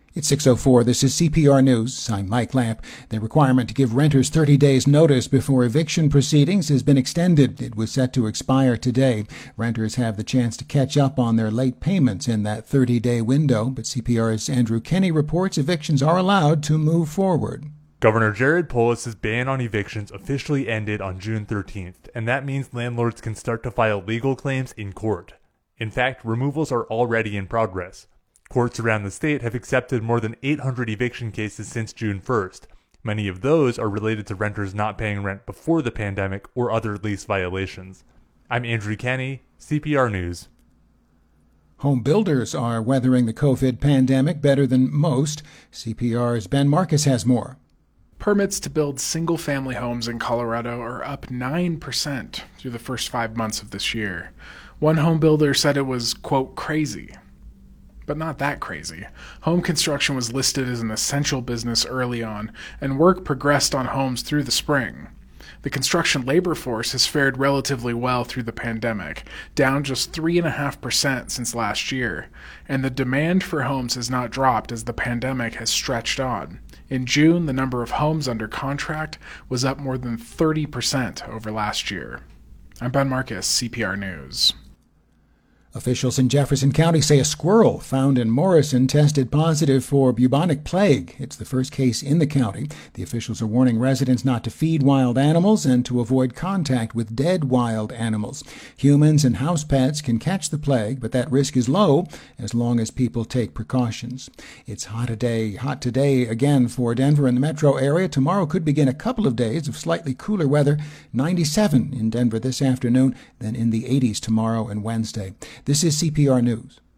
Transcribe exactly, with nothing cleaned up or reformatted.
It's six oh four. This is C P R News. I'm Mike Lamp. The requirement to give renters thirty days notice before eviction proceedings has been extended. It was set to expire today. Renters have the chance to catch up on their late payments in that thirty-day window, but C P R's Andrew Kenny reports evictions are allowed to move forward. Governor Jared Polis's ban on evictions officially ended on June thirteenth, and that means landlords can start to file legal claims in court. In fact, removals are already in progress. Courts around the state have accepted more than eight hundred eviction cases since June first. Many of those are related to renters not paying rent before the pandemic or other lease violations. I'm Andrew Kenny, C P R News. Home builders are weathering the COVID pandemic better than most. C P R's Ben Marcus has more. Permits to build single-family homes in Colorado are up nine percent through the first five months of this year. One home builder said it was, quote, crazy. But not that crazy. Home construction was listed as an essential business early on, and work progressed on homes through the spring. The construction labor force has fared relatively well through the pandemic, down just three point five percent since last year, and the demand for homes has not dropped as the pandemic has stretched on. In June, the number of homes under contract was up more than thirty percent over last year. I'm Ben Marcus, C P R News. Officials in Jefferson County say a squirrel found in Morrison tested positive for bubonic plague. It's the first case in the county. The officials are warning residents not to feed wild animals and to avoid contact with dead wild animals. Humans and house pets can catch the plague, but that risk is low as long as people take precautions. It's hot today, hot today again for Denver and the metro area. Tomorrow could begin a couple of days of slightly cooler weather. ninety-seven in Denver this afternoon, then in the eighties tomorrow and Wednesday. This is C P R News.